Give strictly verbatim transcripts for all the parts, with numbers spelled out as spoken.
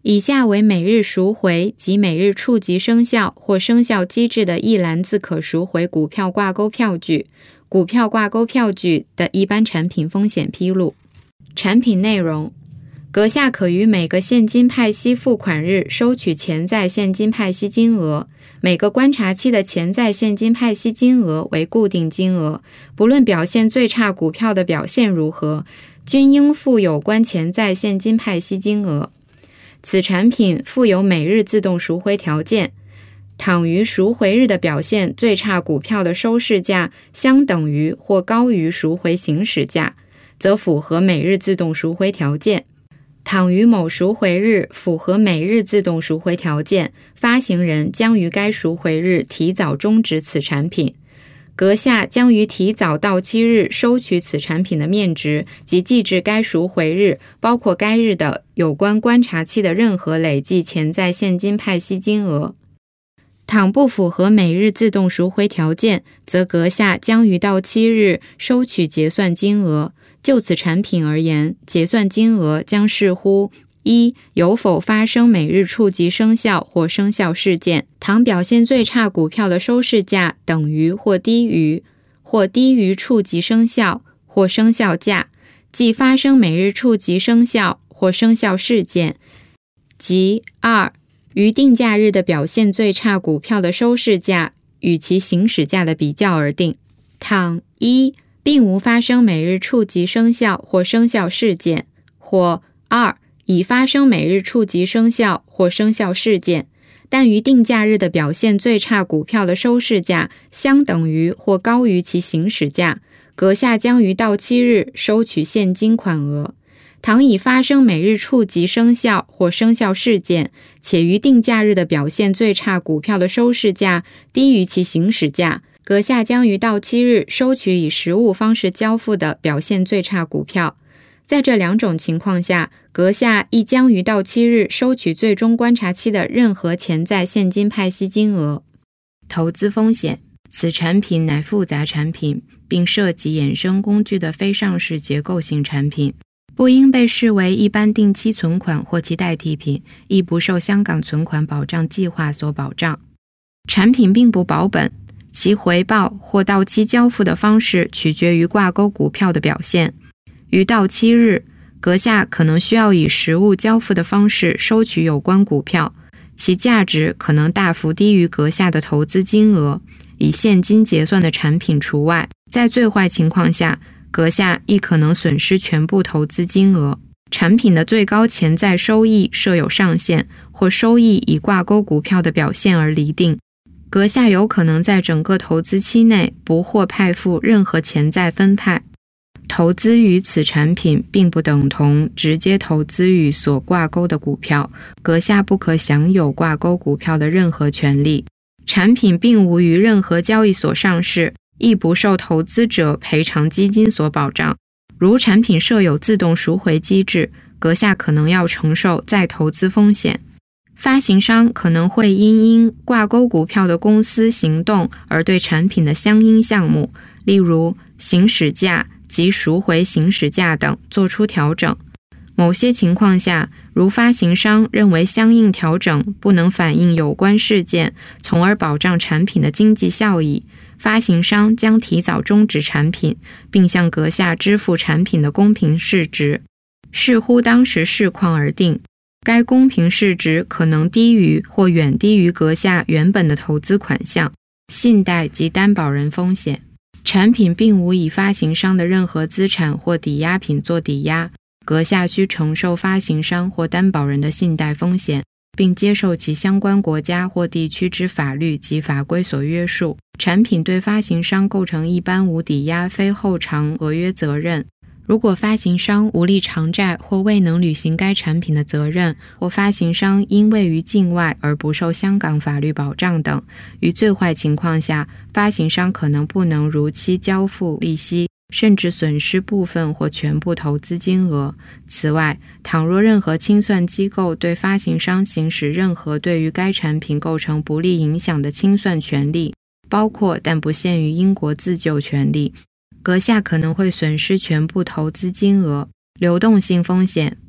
以下为每日赎回及每日触及生效或生效机制的一篮子可赎回股票挂钩票据、股票挂钩票据的一般产品风险披露。产品内容：阁下可于每个现金派息付款日收取潜在现金派息金额，每个观察期的潜在现金派息金额为固定金额，不论表现最差股票的表现如何，均应付有关潜在现金派息金额。此产品附有每日自动赎回条件，倘于赎回日的表现最差股票的收市价相等于或高于赎回行使价，则符合每日自动赎回条件。倘于某赎回日符合每日自动赎回条件，发行人将于该赎回日提早终止此产品。阁下将于提早到期日收取此产品的面值及计至该赎回日，包括该日的有关观察期的任何累计潜在现金派息金额。倘不符合每日自动赎回条件，则阁下将于到期日收取结算金额。就此产品而言，结算金额将视乎一有否发生每日触及生效或生效事件，倘表现最差股票的收市价等于或低于或低于触及生效或生效价，即发生每日触及生效或生效事件，即二于定价日的表现最差股票的收市价与其行使价的比较而定。倘一并无发生每日触及生效或生效事件，或二已发生每日触及生效或生效事件，但于定价日的表现最差股票的收市价相等于或高于其行使价，阁下将于到期日收取现金款额。倘已发生每日触及生效或生效事件，且于定价日的表现最差股票的收市价低于其行使价，阁下将于到期日收取以实物方式交付的表现最差股票。在这两种情况下，阁下亦将于到期日收取最终观察期的任何潜在现金派息金额。投资风险：此产品乃复杂产品，并涉及衍生工具的非上市结构性产品，不应被视为一般定期存款或其代替品，亦不受香港存款保障计划所保障。产品并不保本，其回报或到期交付的方式取决于挂钩股票的表现。于到期日，阁下可能需要以实物交付的方式收取有关股票，其价值可能大幅低于阁下的投资金额，以现金结算的产品除外。在最坏情况下，阁下亦可能损失全部投资金额。产品的最高潜在收益设有上限，或收益以挂钩股票的表现而厘定。阁下有可能在整个投资期内不获派付任何潜在分派。投资于此产品并不等同直接投资于所挂钩的股票，阁下不可享有挂钩股票的任何权利。产品并无于任何交易所上市，亦不受投资者赔偿基金所保障。如产品设有自动赎回机制，阁下可能要承受再投资风险。发行商可能会因因挂钩股票的公司行动而对产品的相应项目，例如行使价及赎回行使价等做出调整。某些情况下，如发行商认为相应调整不能反映有关事件，从而保障产品的经济效益，发行商将提早终止产品，并向阁下支付产品的公平市值，视乎当时市况而定。该公平市值可能低于或远低于阁下原本的投资款项。信贷及担保人风险：产品并无以发行商的任何资产或抵押品做抵押，阁下需承受发行商或担保人的信贷风险，并接受其相关国家或地区之法律及法规所约束。产品对发行商构成一般无抵押非后偿合约责任。如果发行商无力偿债或未能履行该产品的责任，或发行商因位于境外而不受香港法律保障等，于最坏情况下，发行商可能不能如期交付利息，甚至损失部分或全部投资金额。此外，倘若任何清算机构对发行商行使任何对于该产品构成不利影响的清算权利，包括但不限于英国自救权利，阁下可能会损失全部投资金额。流动性风险：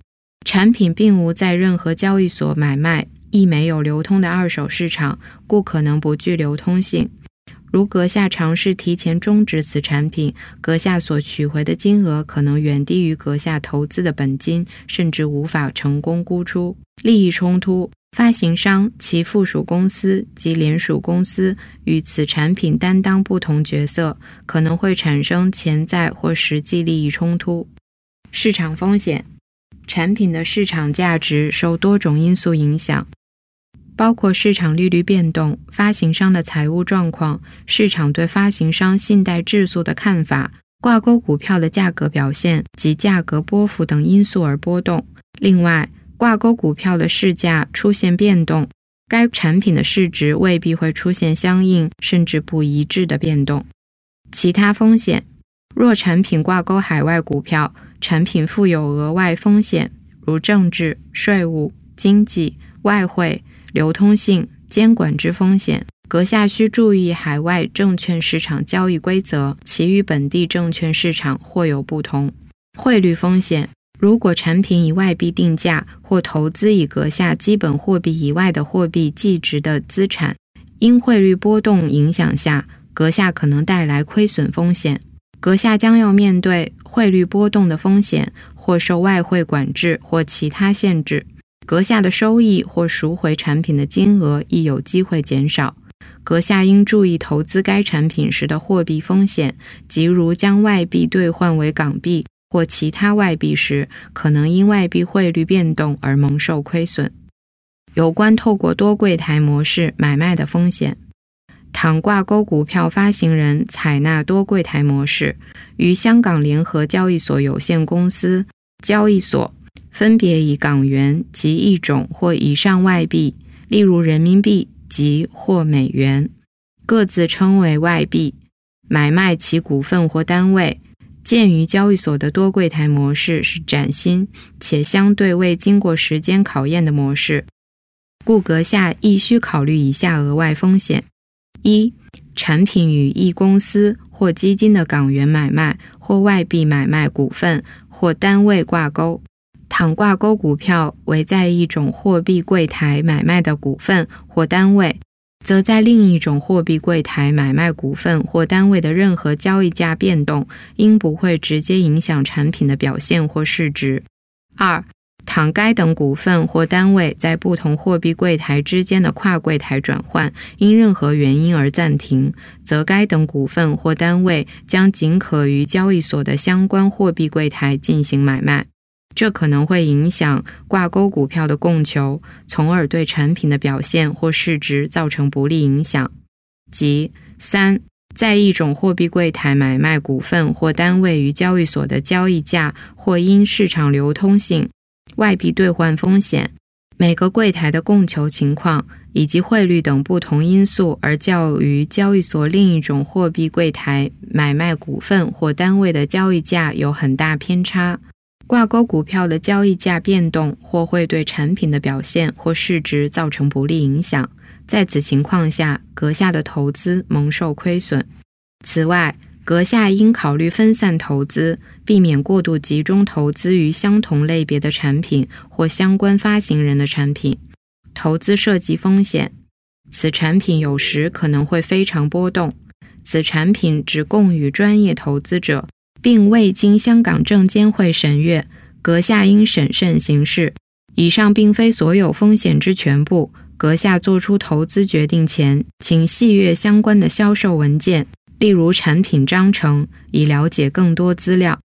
产品并无在任何交易所买卖，亦没有流通的二手市场，故可能不具流通性。如阁下尝试提前终止此产品，阁下所取回的金额可能远低于阁下投资的本金，甚至无法成功估出。利益冲突，发行商、其附属公司及联属公司与此产品担当不同角色，可能会产生潜在或实际利益冲突。市场风险，产品的市场价值受多种因素影响，包括市场利率变动、发行商的财务状况、市场对发行商信贷质素的看法、挂钩股票的价格表现及价格波幅等因素而波动。另外，挂钩股票的市价出现变动，该产品的市值未必会出现相应甚至不一致的变动。其他风险，若产品挂钩海外股票，产品附有额外风险，如政治、税务、经济、外汇、流通性、监管之风险，阁下需注意海外证券市场交易规则，其与本地证券市场或有不同。汇率风险，如果产品以外币定价或投资以阁下基本货币以外的货币计值的资产，因汇率波动影响下，阁下可能带来亏损风险。阁下将要面对汇率波动的风险，或受外汇管制或其他限制。阁下的收益或赎回产品的金额亦有机会减少。阁下应注意投资该产品时的货币风险，即如将外币兑换为港币或其他外币时，可能因外币汇率变动而蒙受亏损。有关透过多柜台模式买卖的风险，倘挂钩股票发行人采纳多柜台模式，于香港联合交易所有限公司交易所分别以港元及一种或以上外币，例如人民币及或美元，各自称为外币，买卖其股份或单位。鉴于交易所的多柜台模式是崭新且相对未经过时间考验的模式，故阁下亦需考虑以下额外风险：一、产品与一公司或基金的港元买卖或外币买卖股份或单位挂钩。倘挂钩股票为在一种货币柜台买卖的股份或单位，则在另一种货币柜台买卖股份或单位的任何交易价变动，应不会直接影响产品的表现或市值。二、倘该等股份或单位在不同货币柜台之间的跨柜台转换因任何原因而暂停，则该等股份或单位将仅可于交易所的相关货币柜台进行买卖。这可能会影响挂钩股票的供求，从而对产品的表现或市值造成不利影响。即三、在一种货币柜台买卖股份或单位于交易所的交易价，或因市场流通性、外币兑换风险、每个柜台的供求情况以及汇率等不同因素而较于交易所另一种货币柜台买卖股份或单位的交易价有很大偏差。挂钩股票的交易价变动或会对产品的表现或市值造成不利影响，在此情况下，阁下的投资蒙受亏损。此外，阁下应考虑分散投资，避免过度集中投资于相同类别的产品或相关发行人的产品。投资涉及风险，此产品有时可能会非常波动，此产品只供予专业投资者，并未经香港证监会审阅，阁下应审慎行事。以上并非所有风险之全部，阁下做出投资决定前，请细阅相关的销售文件，例如产品章程，以了解更多资料。